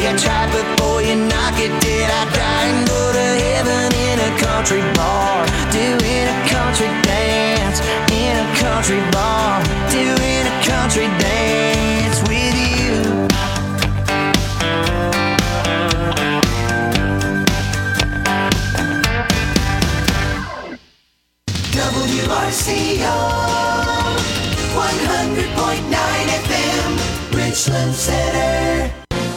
I tried before you knock it dead. I'd die and go to heaven in a country bar, doing a country dance in a country bar, doing a country dance with you. WRCO 100.9 FM, Richland Center.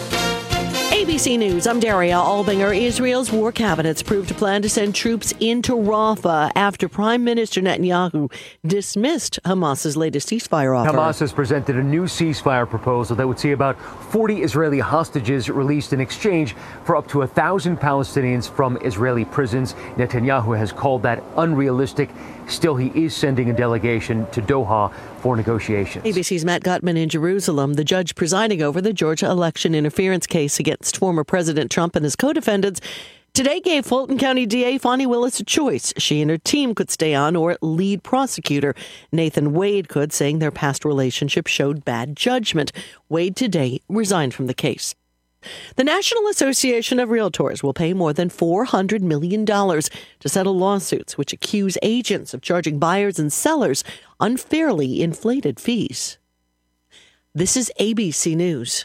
ABC News, I'm Daria Albinger. Israel's war cabinets proved a plan to send troops into Rafah after Prime Minister Netanyahu dismissed Hamas's latest ceasefire offer. Hamas has presented a new ceasefire proposal that would see about 40 Israeli hostages released in exchange for up to 1,000 Palestinians from Israeli prisons. Netanyahu has called that unrealistic. Still, he is sending a delegation to Doha for negotiations. ABC's Matt Gutman in Jerusalem. The judge presiding over the Georgia election interference case against former President Trump and his co-defendants today gave Fulton County DA Fonnie Willis a choice. She and her team could stay on, or lead prosecutor Nathan Wade could, saying their past relationship showed bad judgment. Wade today resigned from the case. The National Association of Realtors will pay more than $400 million to settle lawsuits which accuse agents of charging buyers and sellers unfairly inflated fees. This is ABC News.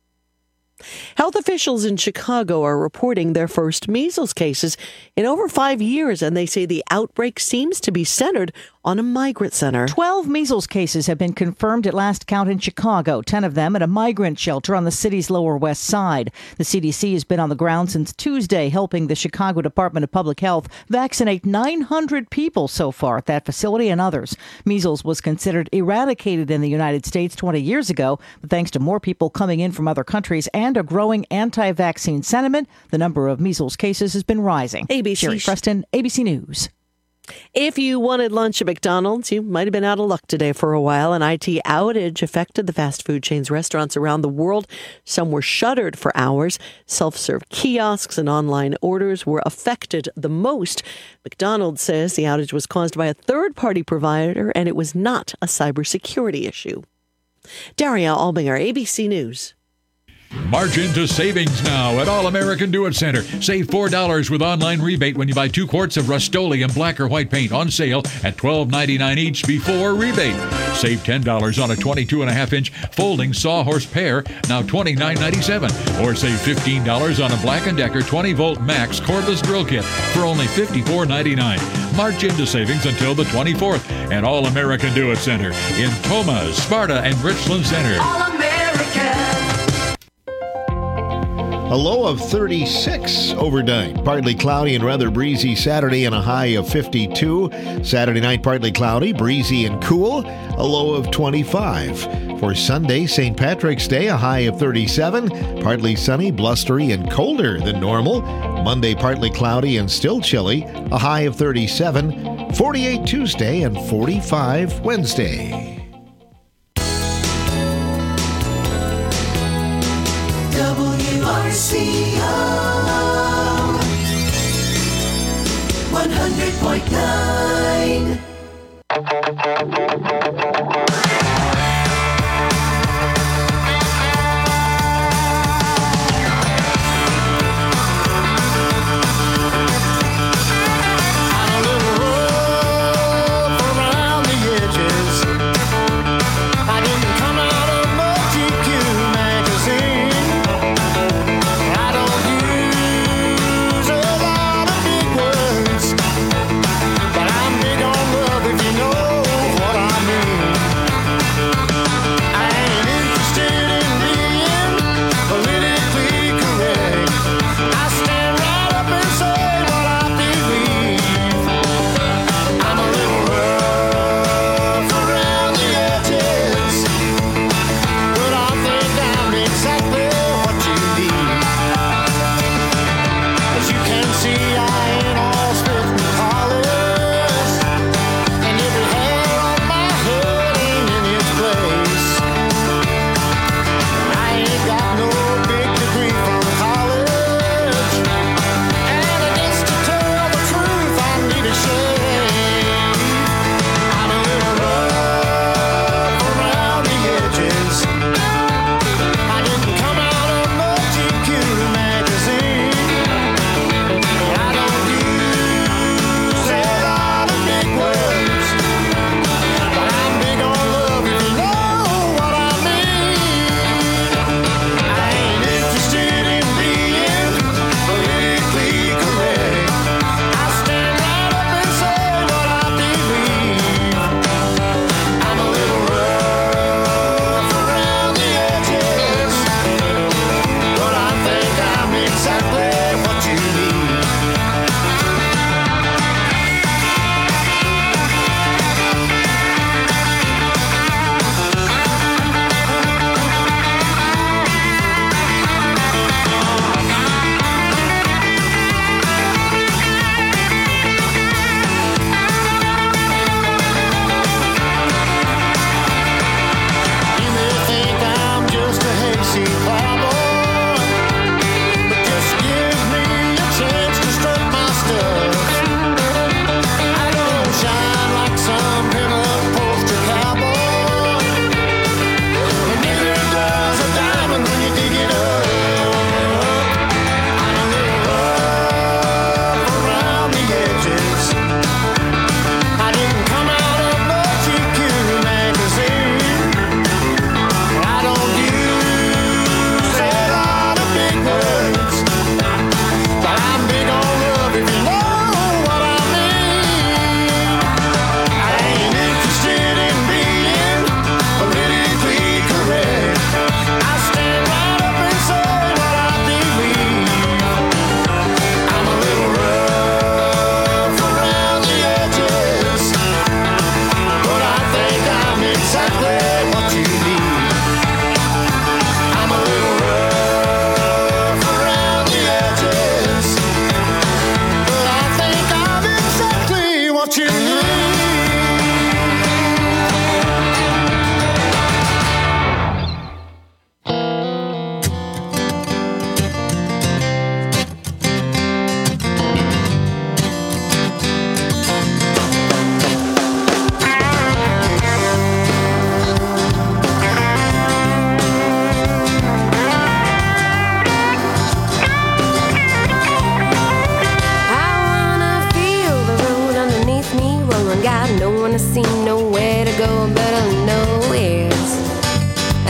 Health officials in Chicago are reporting their first measles cases in over 5 years, and they say the outbreak seems to be centered on a migrant center. 12 measles cases have been confirmed at last count in Chicago, 10 of them at a migrant shelter on the city's Lower West Side. The CDC has been on the ground since Tuesday, helping the Chicago Department of Public Health vaccinate 900 people so far at that facility and others. Measles was considered eradicated in the United States 20 years ago, but thanks to more people coming in from other countries and a growing anti-vaccine sentiment, the number of measles cases has been rising. Sherry Preston, ABC News. If you wanted lunch at McDonald's, you might have been out of luck today for a while. An IT outage affected the fast food chain's restaurants around the world. Some were shuttered for hours. Self-serve kiosks and online orders were affected the most. McDonald's says the outage was caused by a third-party provider and it was not a cybersecurity issue. Daria Albinger, ABC News. March into savings now at All American Do It Center. Save $4 with online rebate when you buy 2 quarts of Rust-Oleum black or white paint on sale at $12.99 each before rebate. Save $10 on a 22.5-inch folding Sawhorse pair, now $29.97. Or save $15 on a Black & Decker 20-volt max cordless drill kit for only $54.99. March into savings until the 24th at All American Do It Center in Tomah, Sparta, and Richland Center. All American. A low of 36 overnight. Partly cloudy and rather breezy Saturday and a high of 52. Saturday night, partly cloudy, breezy and cool, a low of 25. For Sunday, St. Patrick's Day, a high of 37. Partly sunny, blustery, and colder than normal. Monday, partly cloudy and still chilly, a high of 37. 48 Tuesday and 45 Wednesday. WRCO 100.9. But I'm big on love, if you know what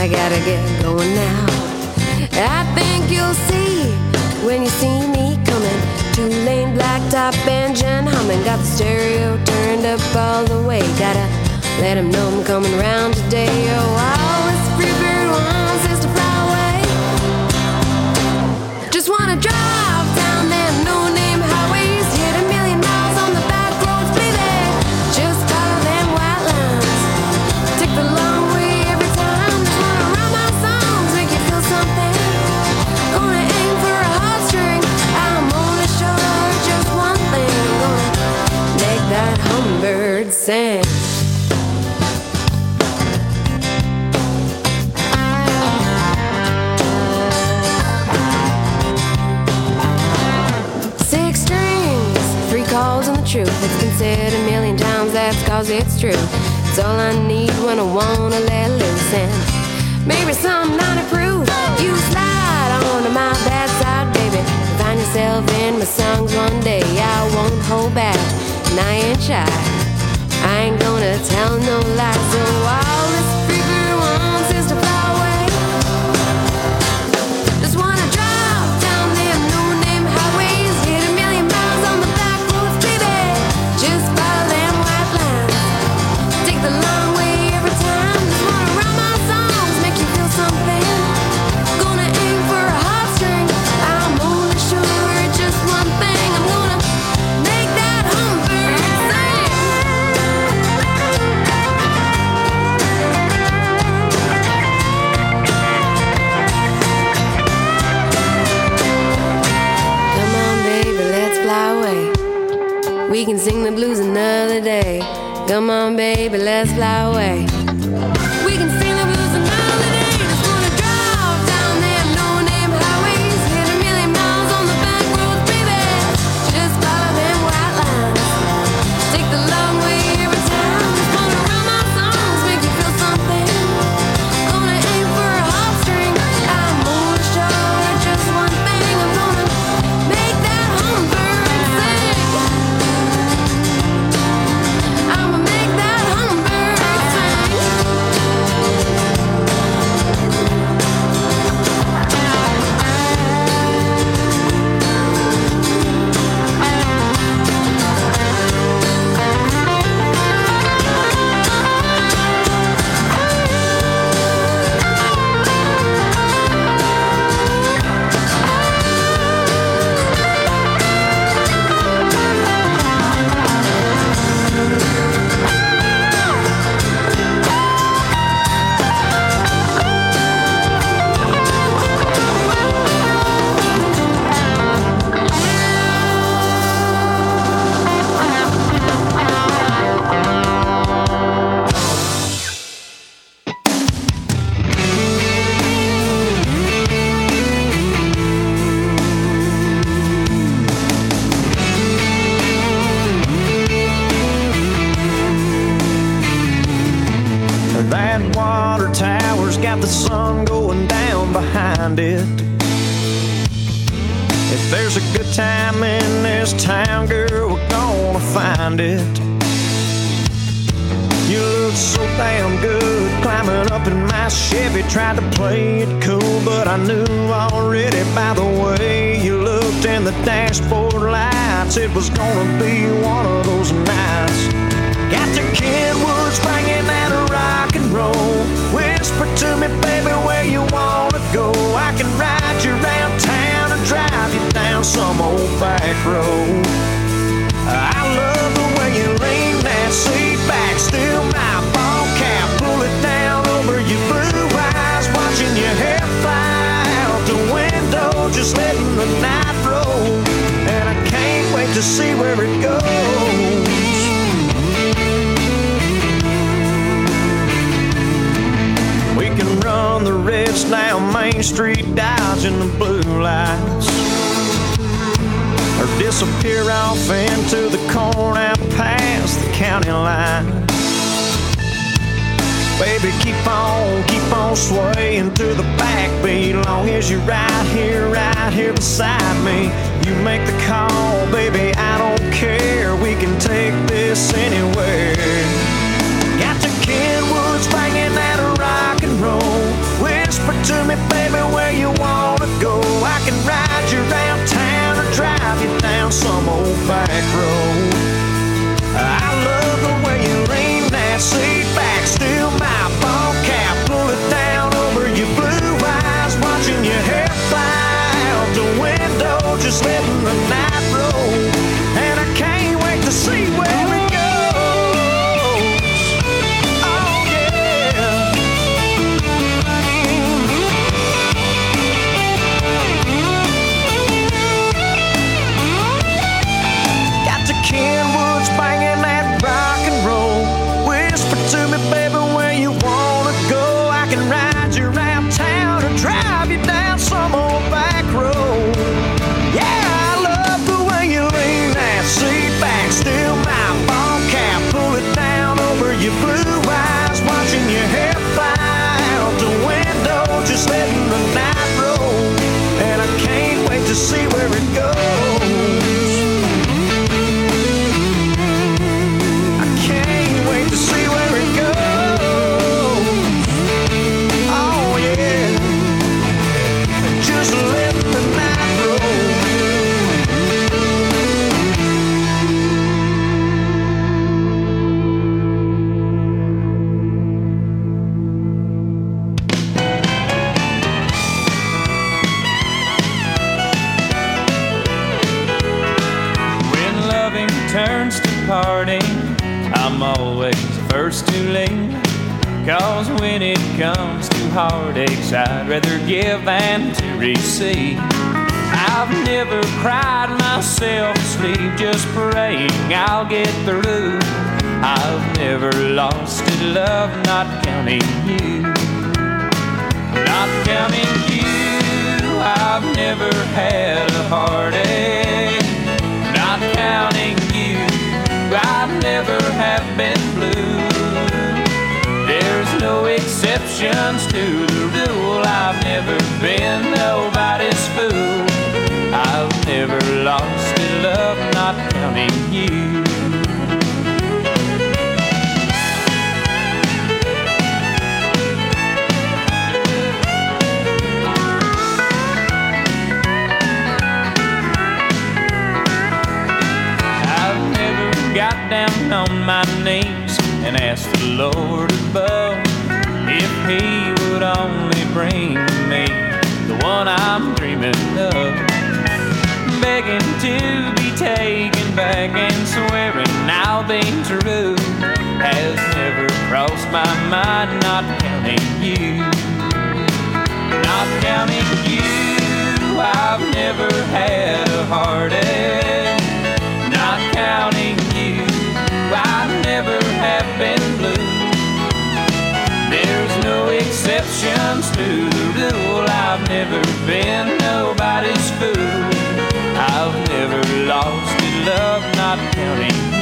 I gotta get going now. I think you'll see when you see me coming. 2-lane blacktop engine humming. Got the stereo turned up all the way. Gotta let 'em know I'm coming round today. Oh, all this Freebird wants is to fly away. Just wanna drive down them no-name highways. Hit 1,000,000 miles on the back roads, baby. Just follow them white lines. Take the long way every time. Just wanna run my songs, make you feel something. Gonna aim for a heartstring. I'm only sure just one thing. I'm gonna make that hummingbird sing. Truth. It's been said 1,000,000 times, that's cause it's true. It's all I need when I wanna let loose. And maybe some 90 proof. You slide onto my bad side, baby. Find yourself in my songs one day. I won't hold back, and I ain't shy. I ain't gonna tell no lies. So all this freaker wants is to fly away. Just wanna drive down them no-name highways. Hit 1,000,000 miles on the back roads, baby. Just follow them white lines. Take the long way every time. Just wanna run my songs, make you feel something. Gonna aim for a heartstring. I'm only sure just one thing. I'm gonna make that hummingbird sing. Come on, baby, let's fly away. We can sing the blues another day. Come on, baby, let's fly away. We can sing the blues another day. Just wanna drive down them no-name highways. Hit 1,000,000 miles on the back roads, baby. Just follow them white lines. Take the long way every time. Just wanna run my songs, make you feel something. Gonna aim for a heartstring. I'm only sure just one thing. I'm gonna make that hummingbird sing. I'ma make that hummingbird sing. That water tower's got the sun going down behind it. If there's a good time in this town, girl, we're gonna find it. You look so damn good climbing up in my Chevy. Tried to play it cool, but I knew already by the way you looked in the dashboard lights it was gonna be one of those nights. Got the Kenwoods bringing that rock and roll. Whisper to me, baby, where you wanna go. I can ride you around town and drive you down some old back road. I love the way you lean that seat back, still my ball cap, pull it down over your blue eyes, watching your hair fly out the window, just letting the night roll. And I can't wait to see where it goes. We can run the reds down Main Street, dodging the blue lights, or disappear off into the corn out past the county line. Baby, keep on swaying to the backbeat, long as you're right here beside me. You make the call, baby, I don't care. We can take this anywhere. Got the Kenwoods banging that rock and roll. ride you around town or drive you down some old back road. Yeah, I love the way you lean that seat back, still my ball cap, pull it down over your blue eyes, watching your hair fly out the window, just letting the night roll. And I can't wait to see where it goes. I can't wait to see where it goes. Oh yeah, just let the night roll. Turns to parting, I'm always first to leave. 'Cause when it comes to heartaches, I'd rather give than to receive. I've never cried myself to sleep, just praying I'll get through. I've never lost a love, not counting you. Not counting you, I've never had a heartache. Not counting you, I never have been blue. There's no exceptions to the rule. I've never been nobody's fool. I've never lost a love, not counting you. Got down on my knees and asked the Lord above if He would only bring me the one I'm dreaming of. Begging to be taken back and swearing I'll be true has never crossed my mind, not counting you. Not counting you, I've never had a heartache. Not counting you, I never have been blue. There's no exceptions to the rule. I've never been nobody's fool. I've never lost a love, not counting you.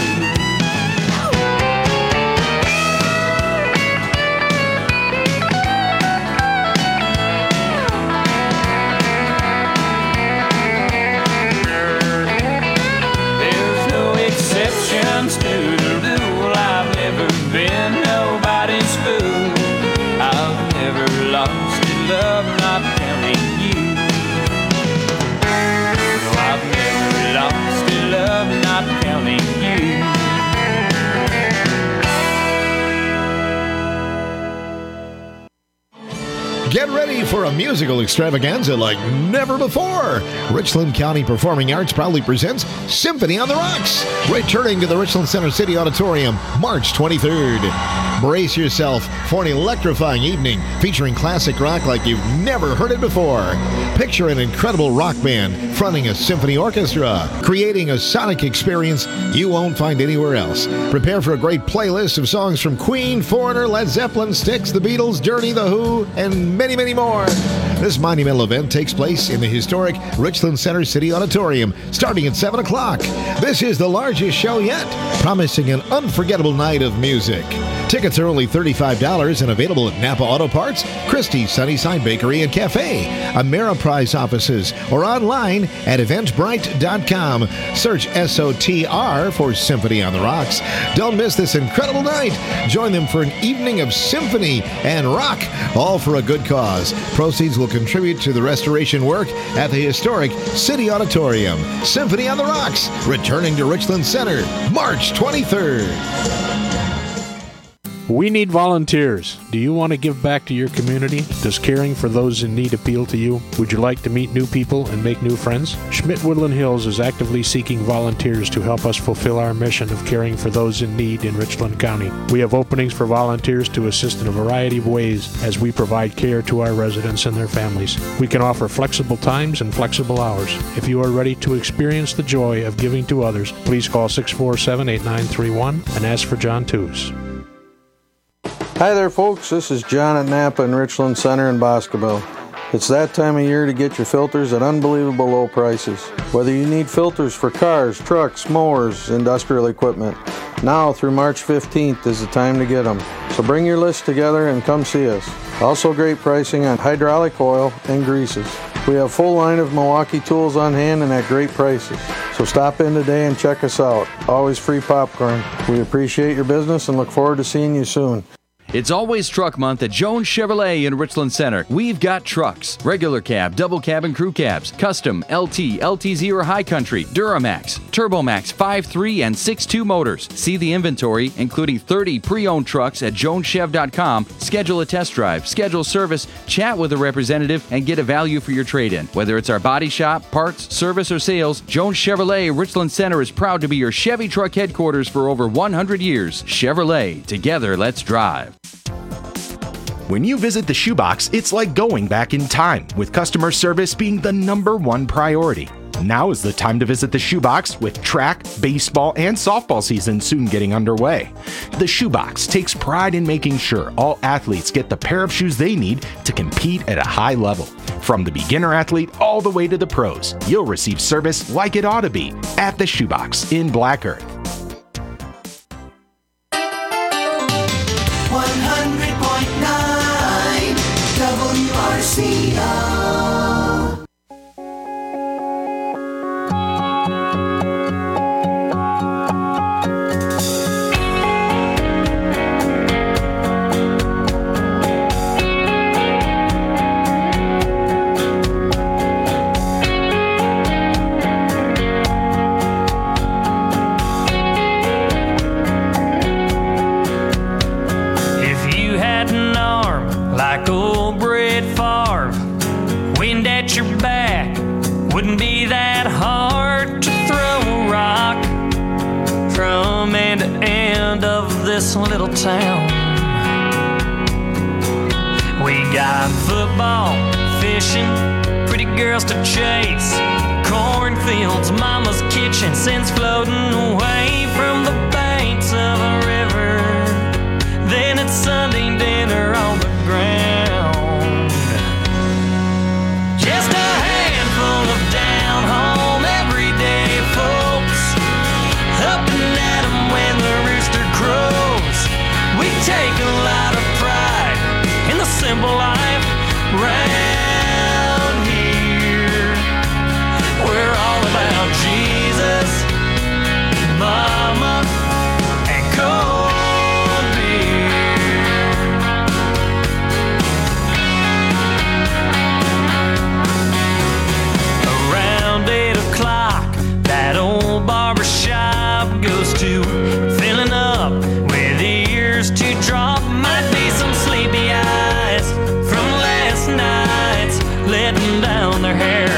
Exceptions to the rule. I've never been nobody's fool. I've never lost a love, not counting you. No, I've never lost a love, not counting you. Get ready for a musical extravaganza like never before. Richland County Performing Arts proudly presents Symphony on the Rocks, returning to the Richland Center City Auditorium March 23rd. Brace yourself for an electrifying evening featuring classic rock like you've never heard it before. Picture an incredible rock band fronting a symphony orchestra, creating a sonic experience you won't find anywhere else. Prepare for a great playlist of songs from Queen, Foreigner, Led Zeppelin, Styx, The Beatles, Journey, The Who, and many, many more. This monumental event takes place in the historic Richland Center City Auditorium starting at 7 o'clock. This is the largest show yet, promising an unforgettable night of music. Tickets are only $35 and available at Napa Auto Parts, Christie's Sunnyside Bakery and Cafe, Ameriprise offices, or online at eventbrite.com. Search SOTR for Symphony on the Rocks. Don't miss this incredible night. Join them for an evening of symphony and rock, all for a good cause. Proceeds will contribute to the restoration work at the historic City Auditorium. Symphony on the Rocks, returning to Richland Center, March 23rd. We need volunteers. Do you want to give back to your community? Does caring for those in need appeal to you? Would you like to meet new people and make new friends? Schmidt Woodland Hills is actively seeking volunteers to help us fulfill our mission of caring for those in need in Richland County. We have openings for volunteers to assist in a variety of ways as we provide care to our residents and their families. We can offer flexible times and flexible hours. If you are ready to experience the joy of giving to others, please call 647-8931 and ask for John Tews. Hi there, folks. This is John at Napa and Richland Center in Boscobel. It's that time of year to get your filters at unbelievable low prices. Whether you need filters for cars, trucks, mowers, industrial equipment, now through March 15th is the time to get them. So bring your list together and come see us. Also great pricing on hydraulic oil and greases. We have a full line of Milwaukee tools on hand and at great prices. So stop in today and check us out. Always free popcorn. We appreciate your business and look forward to seeing you soon. It's always Truck Month at Jones Chevrolet in Richland Center. We've got trucks, regular cab, double cab, and crew cabs, custom, LT, LTZ or High Country, Duramax, Turbomax 5.3 and 6.2 motors. See the inventory, including 30 pre-owned trucks at joneschev.com. Schedule a test drive, schedule service, chat with a representative, and get a value for your trade-in. Whether it's our body shop, parts, service, or sales, Jones Chevrolet Richland Center is proud to be your Chevy truck headquarters for over 100 years. Chevrolet, together let's drive. When you visit the Shoebox, it's like going back in time, with customer service being the #1 priority. Now is the time to visit the Shoebox, with track, baseball, and softball season soon getting underway. The Shoebox takes pride in making sure all athletes get the pair of shoes they need to compete at a high level. From the beginner athlete all the way to the pros, you'll receive service like it ought to be at the Shoebox in Black Earth. 100.9 WRCO. Like old Brett Favre, wind at your back, wouldn't be that hard to throw a rock from end to end of this little town. We got football, fishing, pretty girls to chase, cornfields, mama's kitchen, since floating away from the banks of a river. Then it's Sunday dinner on the ground. Just a handful of down-home everyday folks, up and at 'em when the rooster crows. We take a lot of pride in the simple life round here. We're all about Jesus, mama, and cold beer. Around 8 o'clock, that old barber shop goes to filling up with ears to drop. Might be some sleepy eyes from last night's letting down their hair.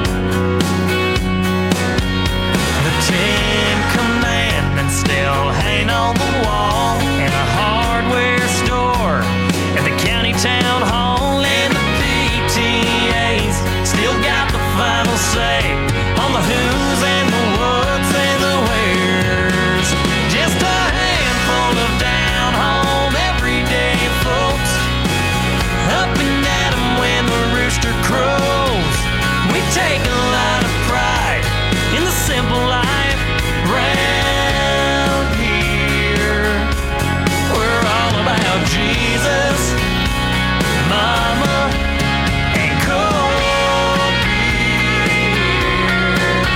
The 10 Commandments still hang on the wall in a hardware store at the county town hall, and the PTA's still got the final say on the who's and the what's and the where's. Just a handful of down-home everyday folks, up and at 'em when the rooster crows. We take a lot of pride in the simple life round here. We're all about Jesus, mama, and cold beer.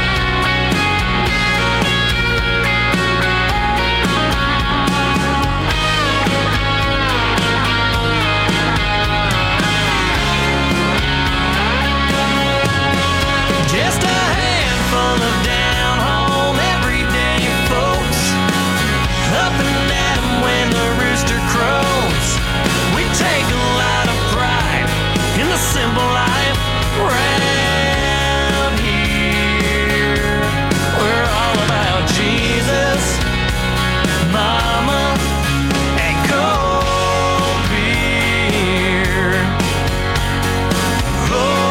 Just a handful of down-home everyday folks, up and at 'em when the rooster crows. We take a lot of pride in the simple life round here. We're all about Jesus, mama, and cold beer. Oh.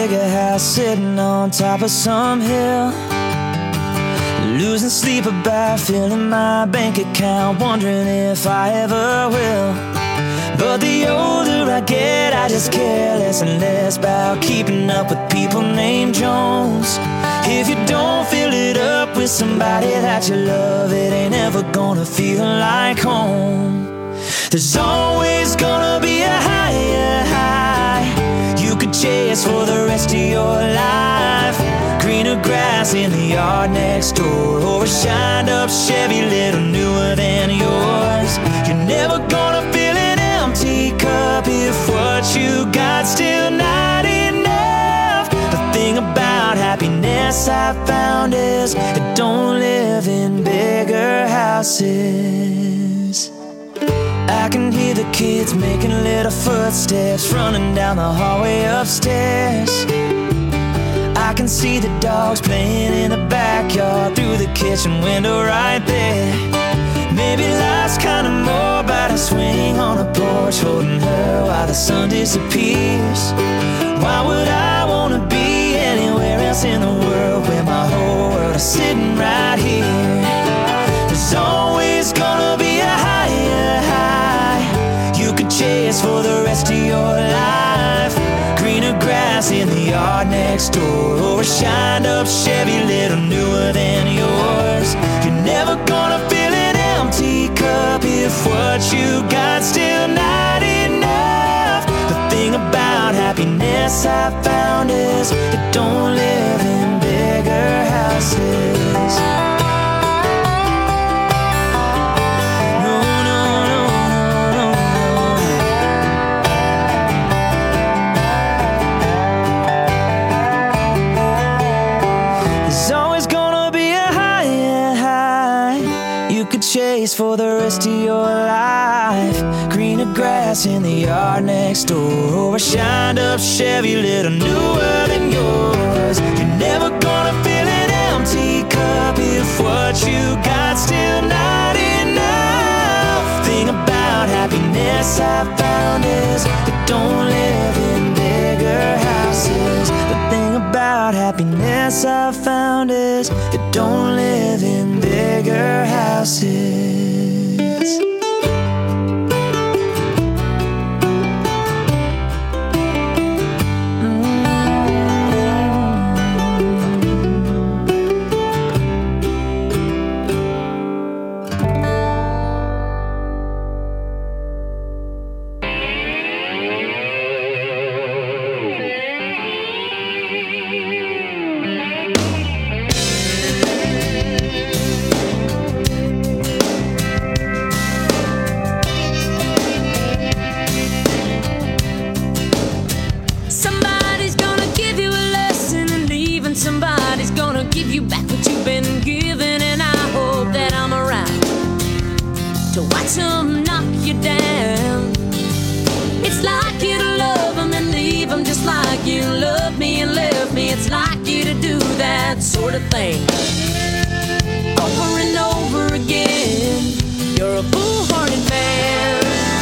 bigger house sitting on top of some hill. Losing sleep about filling my bank account, wondering if I ever will. But the older I get, I just care less and less about keeping up with people named Jones. If you don't fill it up with somebody that you love, it ain't ever gonna feel like home. There's always gonna be a higher high you could chase for the rest of your life. Greener grass in the yard next door, or a shined up Chevy little newer than yours. You're never gonna fill an empty cup if what you got still not enough. The thing about happiness I found is it don't live in bigger houses. I can hear the kids making little footsteps running down the hallway upstairs. I can see the dogs playing in the backyard through the kitchen window right there. Maybe life's kinda more about a swing on a porch, holding her while the sun disappears. Why would I wanna be anywhere else in the world where my whole world is sitting right here? There's always gonna be a higher high you could chase for the rest of your life. Greener grass in the yard next door, or a shined up Chevy little newer than yours. You're never gonna fill an empty cup if what you got still not enough. The thing about happiness I found is it don't live in bigger houses. Chase for the rest of your life. Greener grass in the yard next door, or a shined up Chevy little newer than yours. You're never gonna fill an empty cup if what you got still not enough. Thing about happiness I found is it don't live in bigger houses. The thing about happiness I found is it don't live in bigger houses. Sort of thing over and over again. You're a foolhardy man.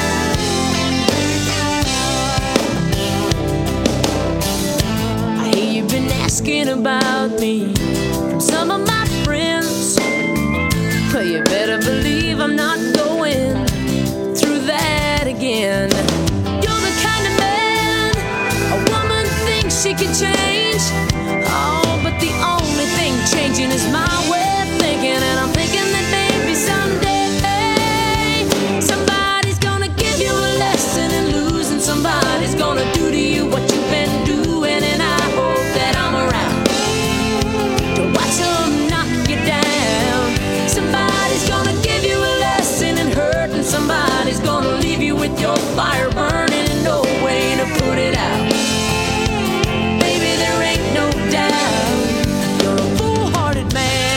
I hear you've been asking about me from some of my friends. Well, you better believe I'm not going through that again. You're the kind of man a woman thinks she can change. Oh, but the only thing changing is my way of thinking, and I'm thinking that maybe someday somebody's gonna give you a lesson in losing. Somebody's gonna do to you what you've been doing, and I hope that I'm around to watch them knock you down. Somebody's gonna give you a lesson in hurt, and somebody's gonna leave you with your fire burning and no way to put it out. Baby, there ain't no doubt you're a foolhardy man.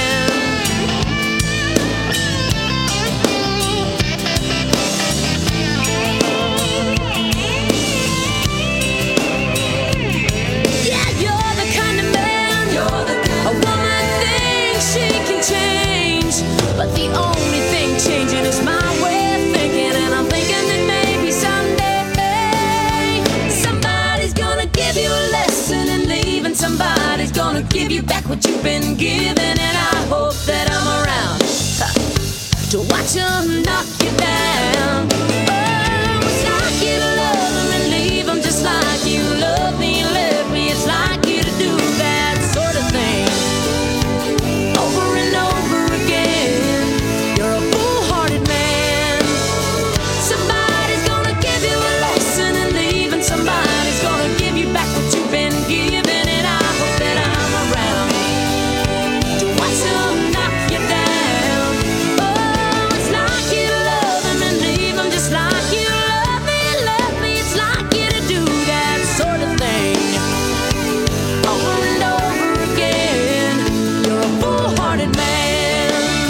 somebody's gonna give you back what you've been given. And I hope that I'm around to watch them knock you down. Oh, it's like you to love them and leave them just like you love me and left me. It's like you to do that sort of thing over and over again. You're a foolhardy man. Somebody's gonna give you a lesson and leave, and somebody's gonna give you back what you've been given. And I hope that I'm around to watch them knock you down. Oh, it's like you to love them and leave them just like you love me and left me. It's like you to do that sort of thing over and over again. You're a foolhardy man.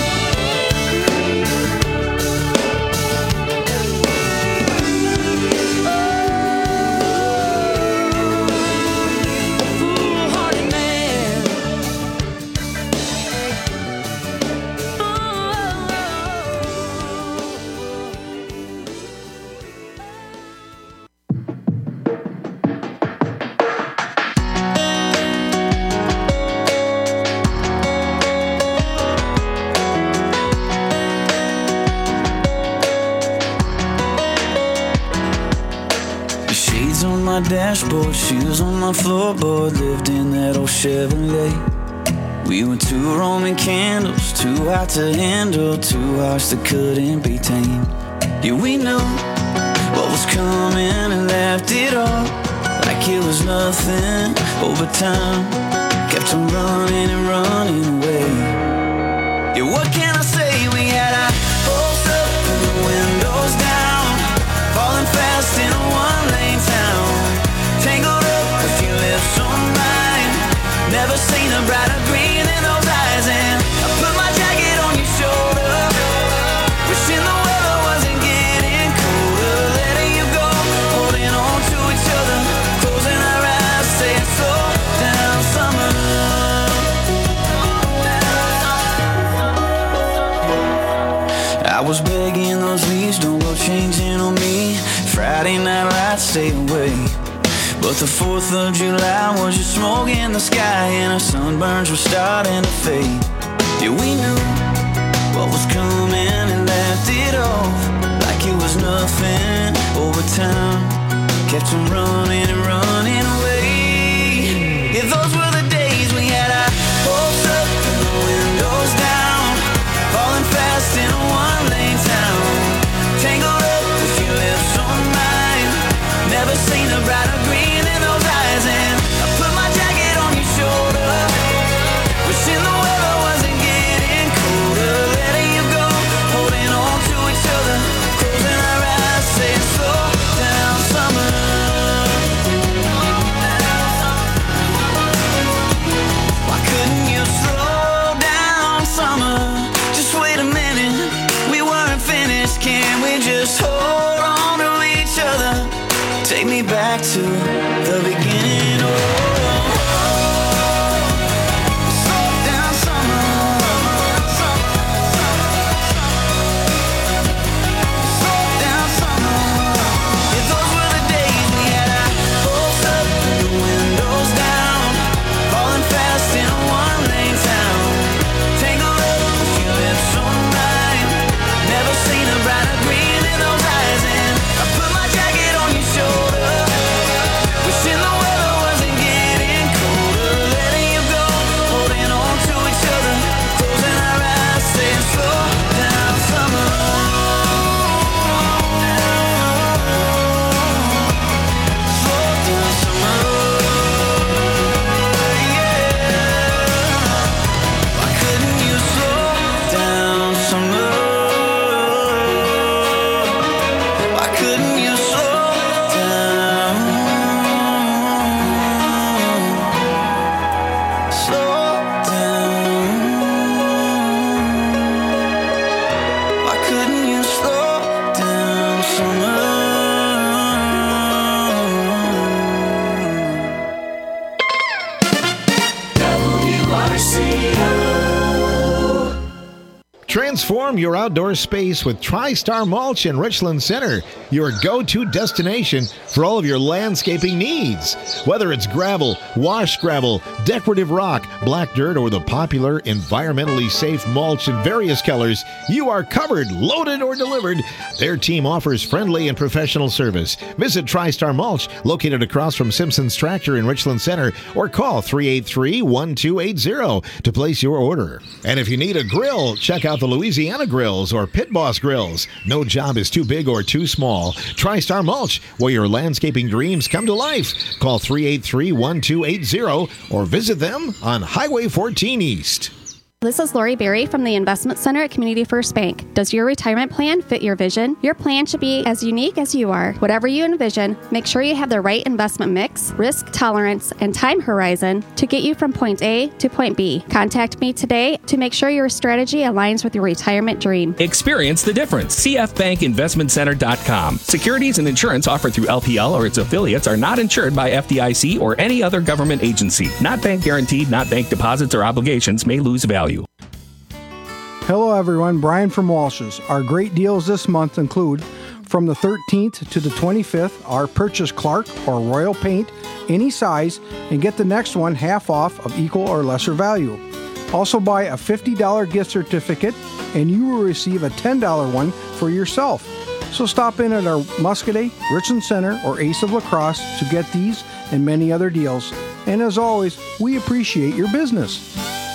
Foolhardy man. Shades on my dashboard, shoes on my floorboard. Lived in that old Chevrolet. We were two Roman candles, too hot to handle, two hearts that couldn't be tamed. Yeah, we knew what was coming and left it all like it was nothing. Over time, kept on running and running away. Yeah, what can I say? We had our hopes up and the windows down, falling fast in a one-lane town. Tangled up a few lips on mine, never seen a brighter green in those eyes. And I put my jacket on your shoulder, wishing the weather wasn't getting colder. Letting you go, holding on to each other, closing our eyes, saying slow down summer. I was begging those leaves, don't go changing on me. Friday night lights, stay away. But the 4th of July was just smoke in the sky, and our sunburns were starting to fade. Yeah, we knew what was coming and left it off like it was nothing. Over time, kept on running and running away. Yeah, those were the days we had our hopes up and the windows down, falling fast in a one-lane town. Tangled up a few lips on mine, never seen a brighter green in those eyes. And I put my jacket on your shoulder, wishing the weather wasn't getting colder. Letting you go, holding on to each other, closing our eyes, saying slow down summer. Why couldn't you slow down summer? Just wait a minute, we weren't finished. Can we just hold on to each other? Take me back to the beginning. Slow down summer. Slow down summer. Yeah, those were the days we had our hopes up and the windows down, falling fast in a one-lane town. Tangled up a few lips on mine, never seen a brighter green in those eyes. And I put my jacket on your shoulder, wishing the weather wasn't getting colder. Letting you go, holding on to each other, closing our eyes, saying slow down summer. Slow down summer. Yeah. Why couldn't you slow down summer? Why couldn't you slow down? Slow down. Why couldn't you slow down summer? Transform your outdoor space with TriStar Mulch in Richland Center, your go-to destination for all of your landscaping needs. Whether it's gravel, wash gravel, decorative rock, black dirt, or the popular environmentally safe mulch in various colors, you are covered, loaded, or delivered. Their team offers friendly and professional service. Visit TriStar Mulch, located across from Simpson's Tractor in Richland Center, or call 383-1280 to place your order. And if you need a grill, check out the Louisiana Grills or Pit Boss Grills. No job is too big or too small. TriStar Mulch, where your landscaping dreams come to life. Call 383-1280 or visit them on Highway 14 East. This is Lori Berry from the Investment Center at Community First Bank. Does your retirement plan fit your vision? Your plan should be as unique as you are. Whatever you envision, make sure you have the right investment mix, risk tolerance, and time horizon to get you from point A to point B. Contact me today to make sure your strategy aligns with your retirement dream. Experience the difference. CFBankInvestmentCenter.com. Securities and insurance offered through LPL or its affiliates are not insured by FDIC or any other government agency. Not bank guaranteed, not bank deposits or obligations may lose value. Hello everyone, Brian from Walsh's. Our great deals this month include from the 13th to the 25th, our purchase Clark or Royal paint, any size, and get the next one half off of equal or lesser value. Also buy a $50 gift certificate and you will receive a $10 one for yourself. So stop in at our Muscadet, Richland Center, or Ace of La Crosse to get these and many other deals. And as always, we appreciate your business.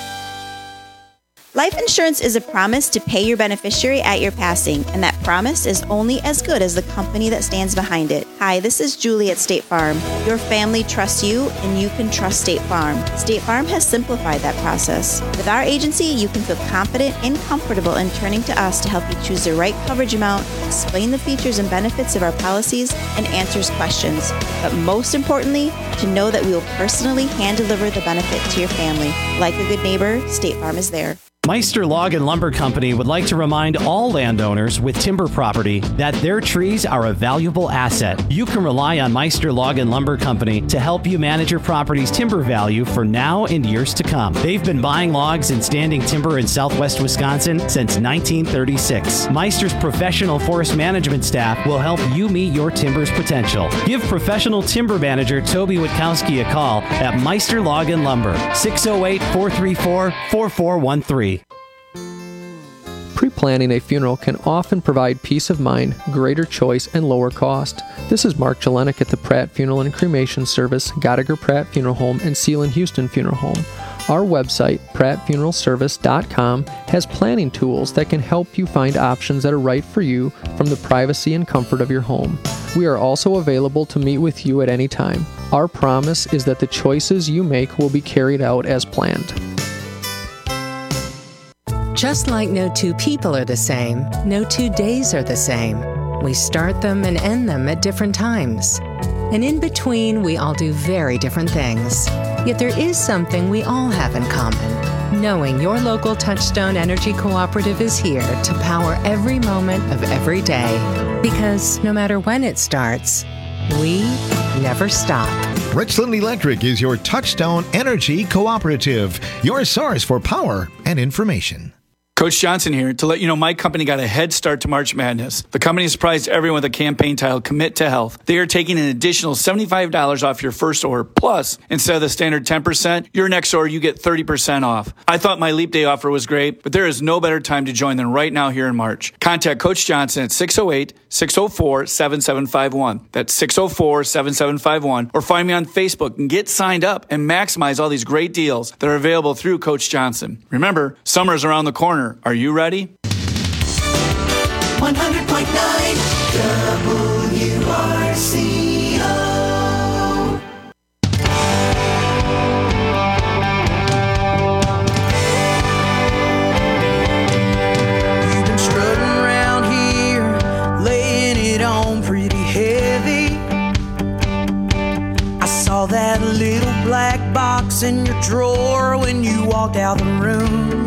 Life insurance is a promise to pay your beneficiary at your passing, and that promise is only as good as the company that stands behind it. Hi, this is Julie at State Farm. Your family trusts you, and you can trust State Farm. State Farm has simplified that process. With our agency, you can feel confident and comfortable in turning to us to help you choose the right coverage amount, explain the features and benefits of our policies, and answers questions. But most importantly, to know that we will personally hand-deliver the benefit to your family. Like a good neighbor, State Farm is there. Meister Log and Lumber Company would like to remind all landowners with timber property that their trees are a valuable asset. You can rely on Meister Log and Lumber Company to help you manage your property's timber value for now and years to come. They've been buying logs and standing timber in southwest Wisconsin since 1936. Meister's professional forest management staff will help you meet your timber's potential. Give professional timber manager Toby Witkowski a call at Meister Log and Lumber, 608-434-4413. Pre-planning a funeral can often provide peace of mind, greater choice, and lower cost. This is Mark Jelenik at the Pratt Funeral and Cremation Service, Gottlieb Pratt Funeral Home, and Seal and Houston Funeral Home. Our website, prattfuneralservice.com, has planning tools that can help you find options that are right for you from the privacy and comfort of your home. We are also available to meet with you at any time. Our promise is that the choices you make will be carried out as planned. Just like no two people are the same, no 2 days are the same. We start them and end them at different times. And in between, we all do very different things. Yet there is something we all have in common. Knowing your local Touchstone Energy Cooperative is here to power every moment of every day. Because no matter when it starts, we never stop. Richland Electric is your Touchstone Energy Cooperative, your source for power and information. Coach Johnson here to let you know my company got a head start to March Madness. The company surprised everyone with a campaign titled Commit to Health. They are taking an additional $75 off your first order. Plus, instead of the standard 10%, your next order you get 30% off. I thought my Leap Day offer was great, but there is no better time to join than right now here in March. Contact Coach Johnson at 608-604-7751. That's 604-7751. Or find me on Facebook and get signed up and maximize all these great deals that are available through Coach Johnson. Remember, summer's around the corner. Are you ready? 100.9 WRCO. You've been strutting around here, laying it on pretty heavy. I saw that little black box in your drawer when you walked out the room.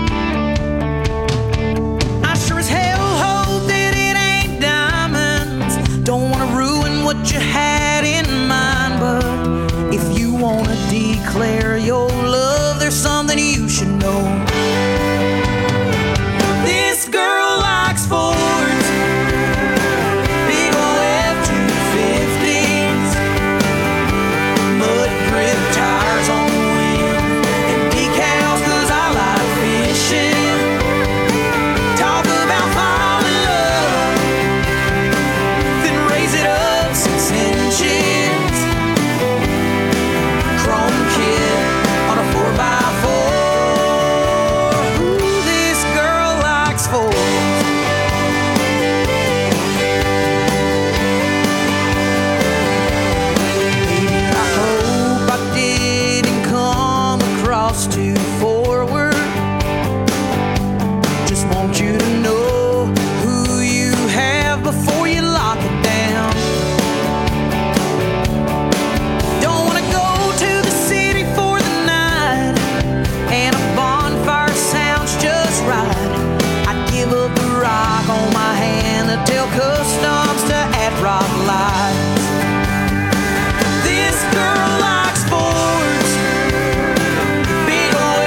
Don't want to ruin what you had in mind, but if you want to declare your love, there's something you should know. lost to forward. Just want you to know who you have before you lock it down. Don't wanna go to the city for the night, and a bonfire sounds just right. I'd give up the rock on my hand to tell customs to add rock lights. This girl likes Fords, big old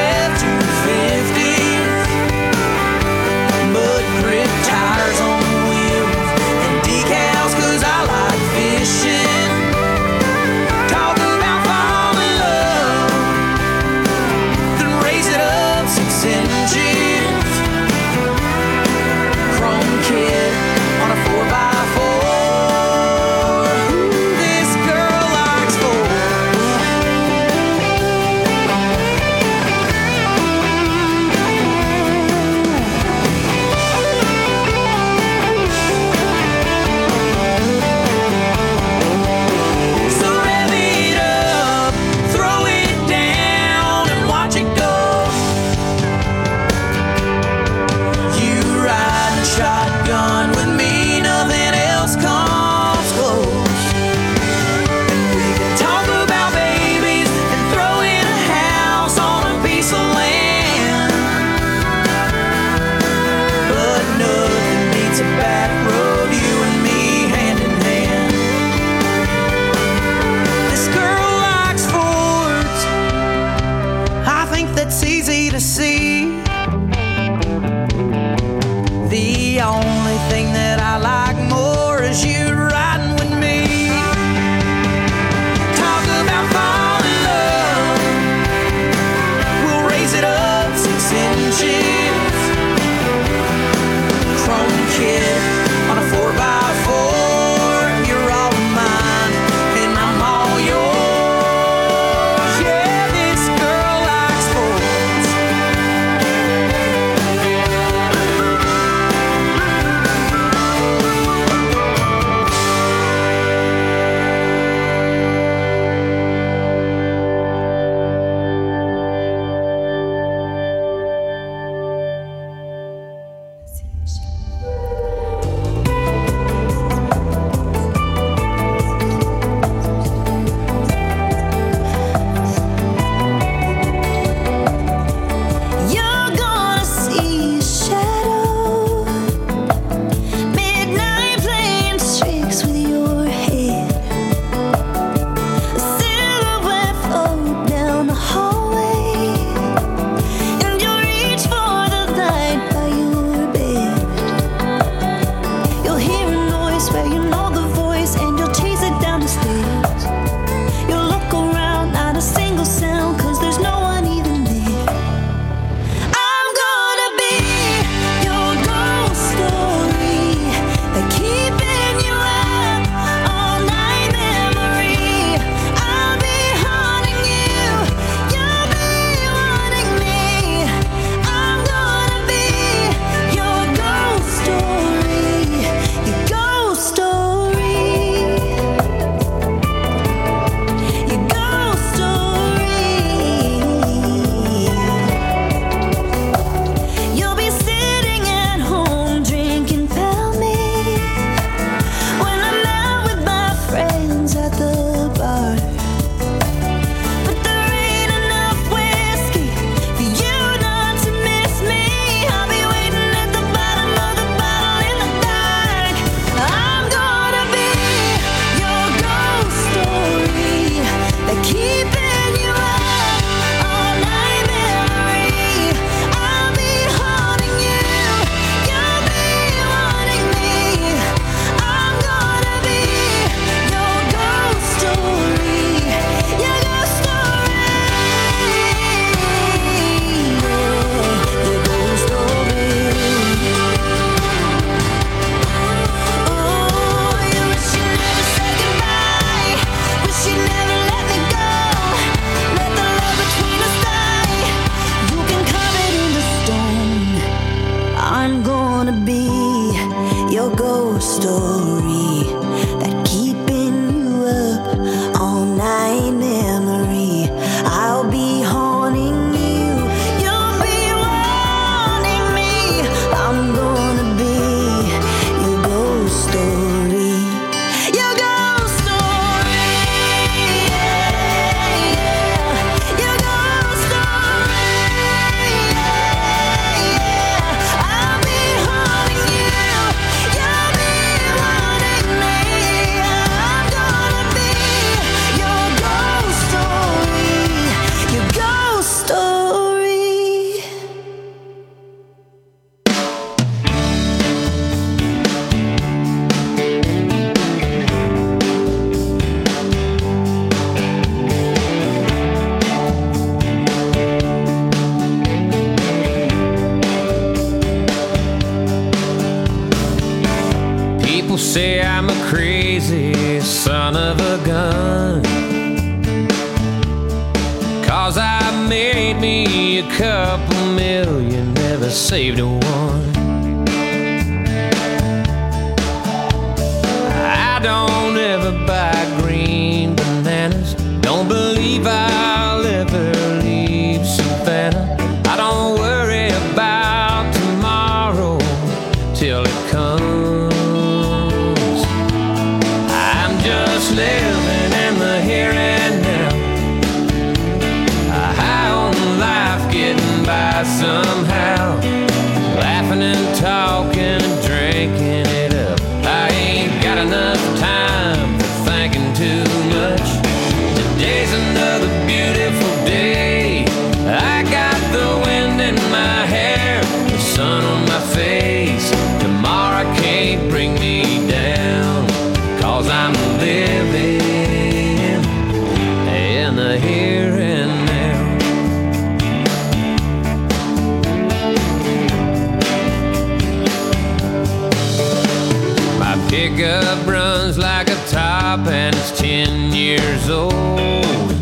I'm a crazy son of a gun, 'cause I made me a couple million, never saved a one. I don't ever buy green bananas, don't believe I'll ever leave Savannah. I don't worry about tomorrow till it comes. I'm just living in the here and now, high on life, getting by somehow, laughing and talking and drinking it up. I ain't got enough time for thinking too much. Today's another beautiful day. I got the wind in my hair, the sun on my face. Tomorrow can't bring me down, 'cause I'm living in the here and now. My pickup runs like a top and it's 10 years old.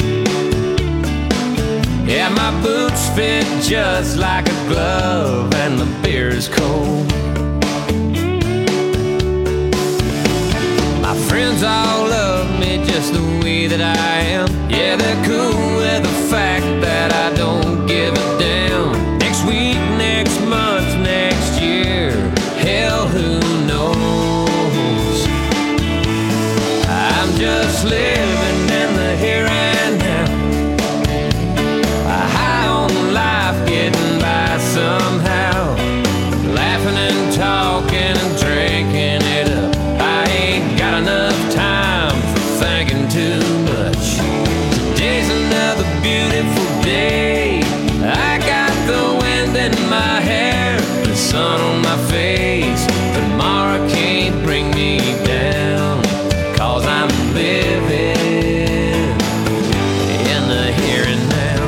Yeah, my boots fit just like a glove and the beer is cold. My friends all love me just the way that I am. Yeah, they're cool with the fact that I don't give a damn. Next week, next month, next year, hell, who knows? I'm just living in the here and now, high on life, getting by somehow, laughing and talking and drinking it up. I ain't got enough time for thinking too much. Today's another beautiful day. I got the wind in my hair, the sun on my face. Tomorrow can't bring me down, 'cause I'm living in the here and now.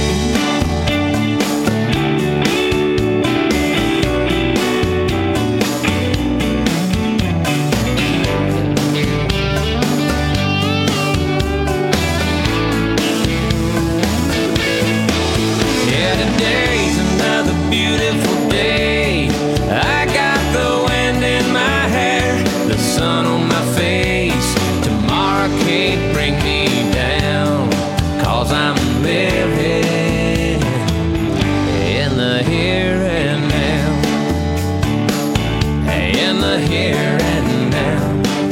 Yeah, today's another beautiful day. I got the wind in my hair, the sun on my face. Tomorrow can't bring me down, 'cause I'm living in the here and now. In the here and now.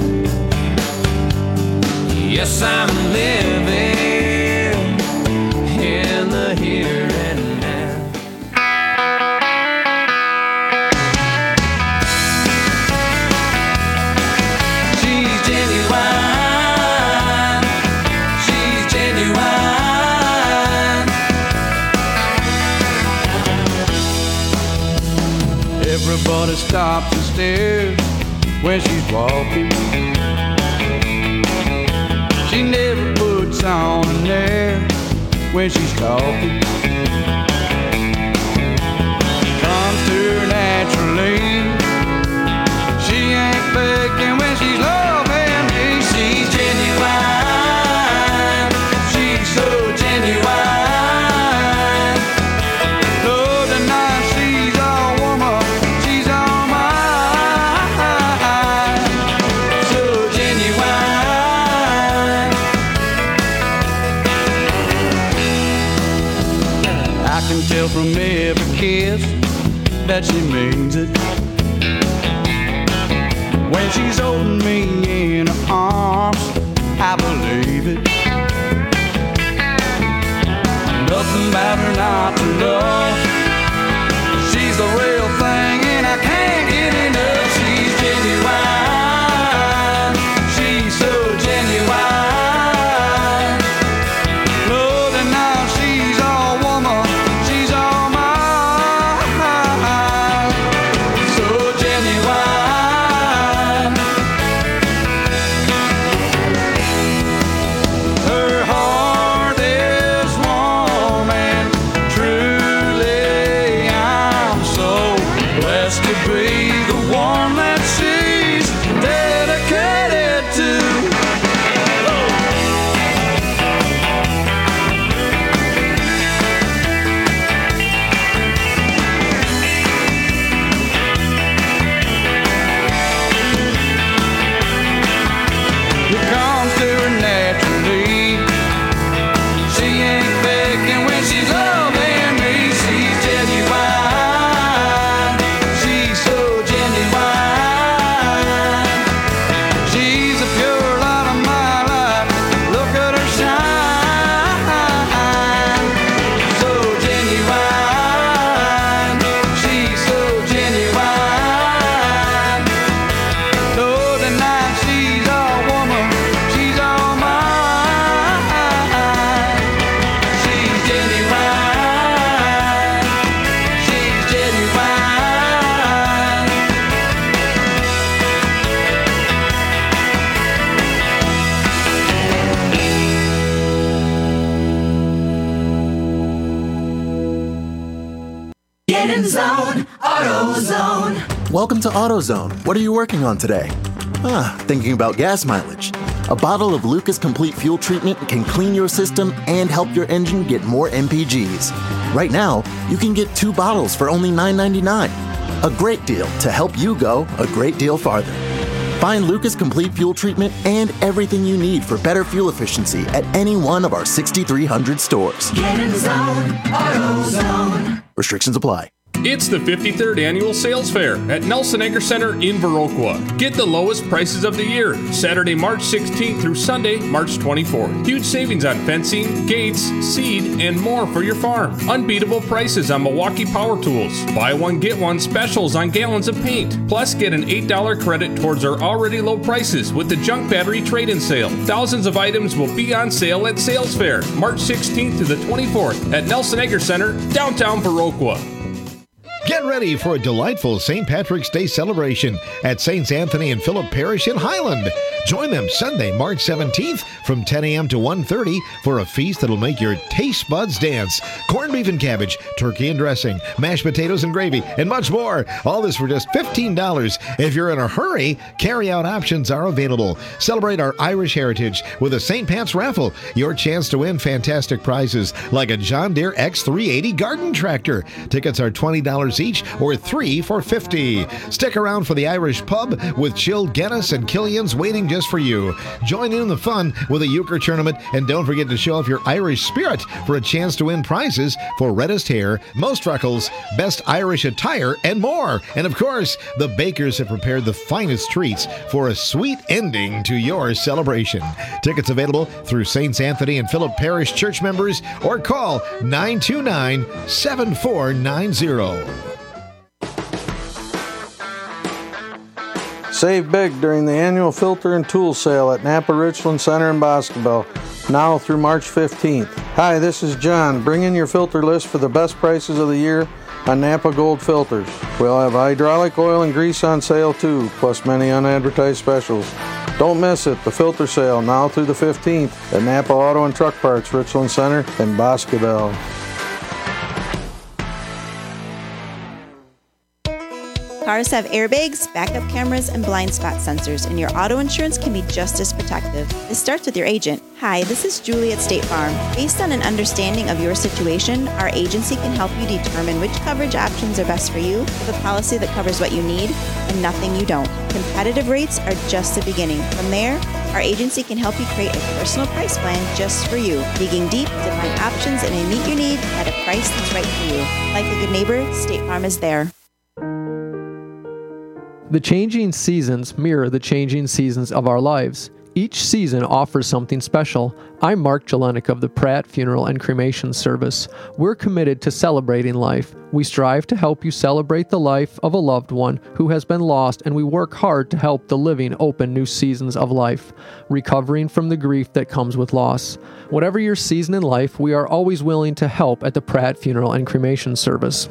Yes, I'm living in the here and now. She's genuine. She's genuine. Everybody stops and stares when she's walking. She never puts on an air when she's talking. Comes to her naturally. She ain't faking when she's loving me. She's genuine. She's so genuine. No denying she's all woman. She's all mine. So genuine. I can tell from every kiss that she means it. When she's holding me in her arms, I believe it. Nothing about her not to love. She's the real thing and I can't get enough. She's genuine. She's so genuine. No denying she's all woman. She's all mine. So genuine. Her heart is warm and true. Get in zone, AutoZone. Welcome to AutoZone. What are you working on today? Thinking about gas mileage. A bottle of Lucas Complete Fuel Treatment can clean your system and help your engine get more MPGs. Right now, you can get 2 bottles for only $9.99. A great deal to help you go a great deal farther. Find Lucas Complete Fuel Treatment and everything you need for better fuel efficiency at any one of our 6,300 stores. Get in zone, AutoZone. Restrictions apply. It's the 53rd Annual Sales Fair at Nelson Agri Center in Viroqua. Get the lowest prices of the year, Saturday, March 16th through Sunday, March 24th. Huge savings on fencing, gates, seed, and more for your farm. Unbeatable prices on Milwaukee Power Tools. Buy one, get one specials on gallons of paint. Plus, get an $8 credit towards our already low prices with the junk battery trade-in sale. Thousands of items will be on sale at Sales Fair, March 16th to the 24th at Nelson Agri Center, downtown Viroqua. Get ready for a delightful St. Patrick's Day celebration at Saints Anthony and Philip Parish in Highland. Join them Sunday, March 17th from 10 a.m. to 1:30 for a feast that'll make your taste buds dance. Corned beef and cabbage, turkey and dressing, mashed potatoes and gravy, and much more. All this for just $15. If you're in a hurry, carry-out options are available. Celebrate our Irish heritage with a St. Pat's raffle. Your chance to win fantastic prizes like a John Deere X380 garden tractor. Tickets are $20 each or 3 for $50. Stick around for the Irish pub with chilled Guinness and Killian's waiting just for you. Join in the fun with a euchre tournament and don't forget to show off your Irish spirit for a chance to win prizes for reddest hair, most freckles, best Irish attire, and more. And of course, the bakers have prepared the finest treats for a sweet ending to your celebration. Tickets available through Saints Anthony and Philip Parish church members or call 929-7490. Save big during the annual filter and tool sale at Napa Richland Center in Boscobel, now through March 15th. Hi, this is John. Bring in your filter list for the best prices of the year on Napa Gold filters. We'll have hydraulic oil and grease on sale too, plus many unadvertised specials. Don't miss it, the filter sale now through the 15th at Napa Auto and Truck Parts, Richland Center in Boscobel. Cars have airbags, backup cameras, and blind spot sensors, and your auto insurance can be just as protective. It starts with your agent. Hi, this is Julie at State Farm. Based on an understanding of your situation, our agency can help you determine which coverage options are best for you with a policy that covers what you need and nothing you don't. Competitive rates are just the beginning. From there, our agency can help you create a personal price plan just for you, digging deep to find options that may meet your need at a price that's right for you. Like a good neighbor, State Farm is there. The changing seasons mirror the changing seasons of our lives. Each season offers something special. I'm Mark Jelenik of the Pratt Funeral and Cremation Service. We're committed to celebrating life. We strive to help you celebrate the life of a loved one who has been lost, and we work hard to help the living open new seasons of life, recovering from the grief that comes with loss. Whatever your season in life, we are always willing to help at the Pratt Funeral and Cremation Service.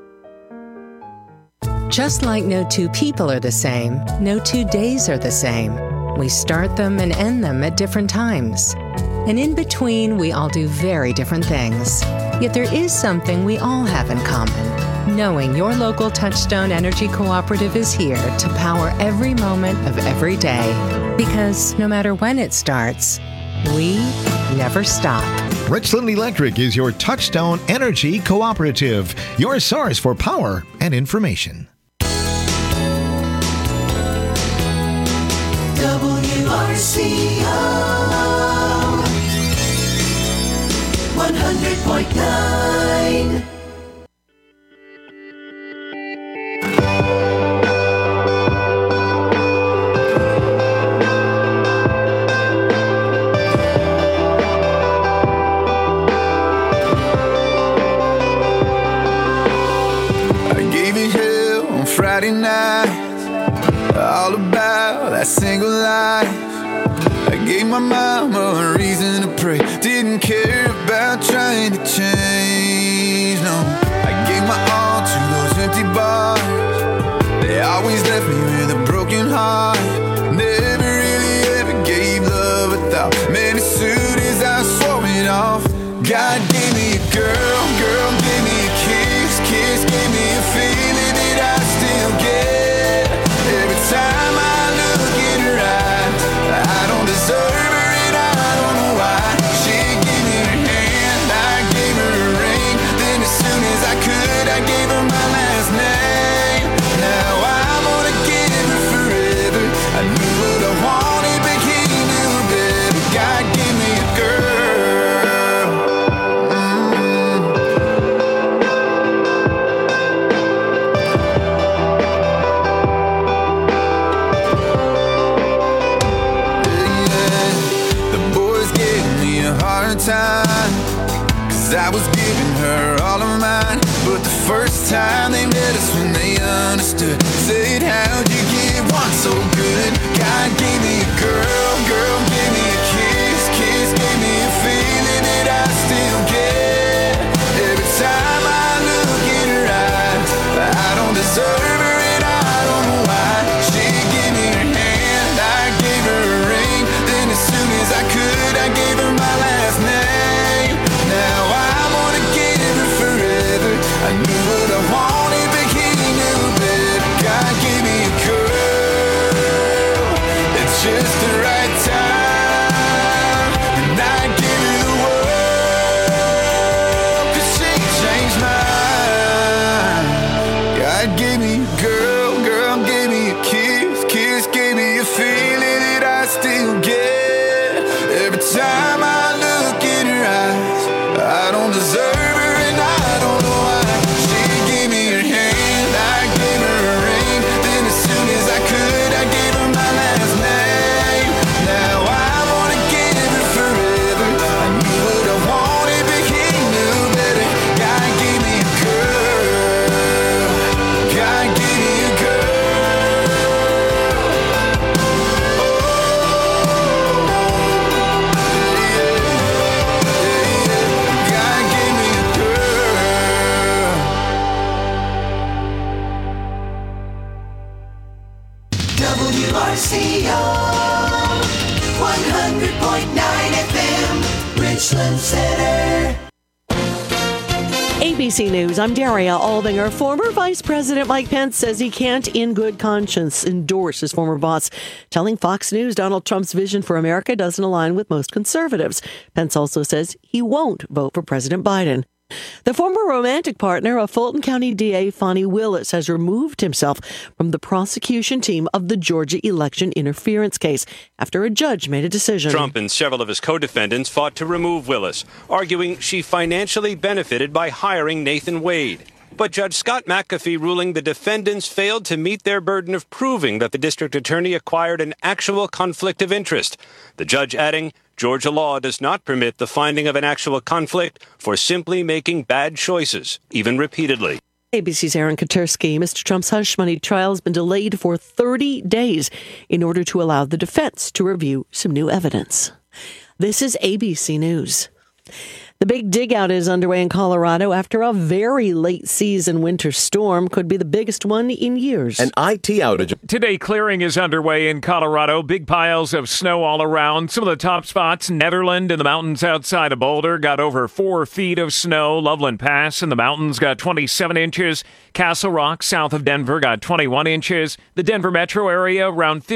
Just like no two people are the same, no 2 days are the same. We start them and end them at different times. And in between, we all do very different things. Yet there is something we all have in common. Knowing your local Touchstone Energy Cooperative is here to power every moment of every day. Because no matter when it starts, we never stop. Richland Electric is your Touchstone Energy Cooperative, your source for power and information. WRCO 100.9. Friday night, all about that single life. I gave my mama a reason to pray, didn't care about trying to change, no. I gave my all to those empty bars, they always left me with a broken heart. Never really ever gave love a thought, man, as soon as I swore it off, God gave me a girl, girl gave me a kiss. kiss gave me a feeling that I still get. Every time I look in her eyes, I don't deserve her and I don't know why. She gave me her hand, I gave her a ring. Then as soon as I could, I gave her my last name. Now I'm gonna give her forever. I knew what I wanted, but he knew better. God gave me a girl. The boys gave me a hard time, 'cause I was giving her all of mine. But the first time they met us when they understood, said, how'd you get one so good? God gave me a girl, girl gave me a kiss, kiss gave me a feeling that I still get. Every time I look in her eyes, I don't deserve her and I don't know why. She gave me her hand, I gave her a ring. Then as soon as I could, I gave her my last name. Now I'm gonna give her forever. I knew what I wanted, but he knew better. God gave me a girl at just the right time, and I give her the world, 'cause she changed mine. God gave me a girl, girl gave me a kiss, kiss gave me a feeling that I still get. Every time I look in her eyes, I don't deserve her and I don't know why. She gave me her hand, I gave her a ring. Then as soon as I could, I gave her my last name. Now I wanna give her forever. I knew what I wanted, but he knew better. God gave me a girl. God gave me a girl. God gave me a girl. WRCO 100.9 FM, Richland Center. ABC News, I'm Daria Aldinger. Former Vice President Mike Pence says he can't in good conscience endorse his former boss, telling Fox News Donald Trump's vision for America doesn't align with most conservatives. Pence also says he won't vote for President Biden. The former romantic partner of Fulton County DA Fonnie Willis has removed himself from the prosecution team of the Georgia election interference case after a judge made a decision. Trump and several of his co-defendants fought to remove Willis, arguing she financially benefited by hiring Nathan Wade. But Judge Scott McAfee ruling the defendants failed to meet their burden of proving that the district attorney acquired an actual conflict of interest. The judge adding, Georgia law does not permit the finding of an actual conflict for simply making bad choices, even repeatedly. ABC's Aaron Katersky. Mr. Trump's hush money trial has been delayed for 30 days in order to allow the defense to review some new evidence. This is ABC News. The big dig out is underway in Colorado after a very late season winter storm. Could be the biggest one in years. An IT outage. Today, clearing is underway in Colorado. Big piles of snow all around. Some of the top spots, Nederland in the mountains outside of Boulder, got over 4 feet of snow. Loveland Pass in the mountains got 27 inches. Castle Rock, south of Denver, got 21 inches. The Denver metro area, around 50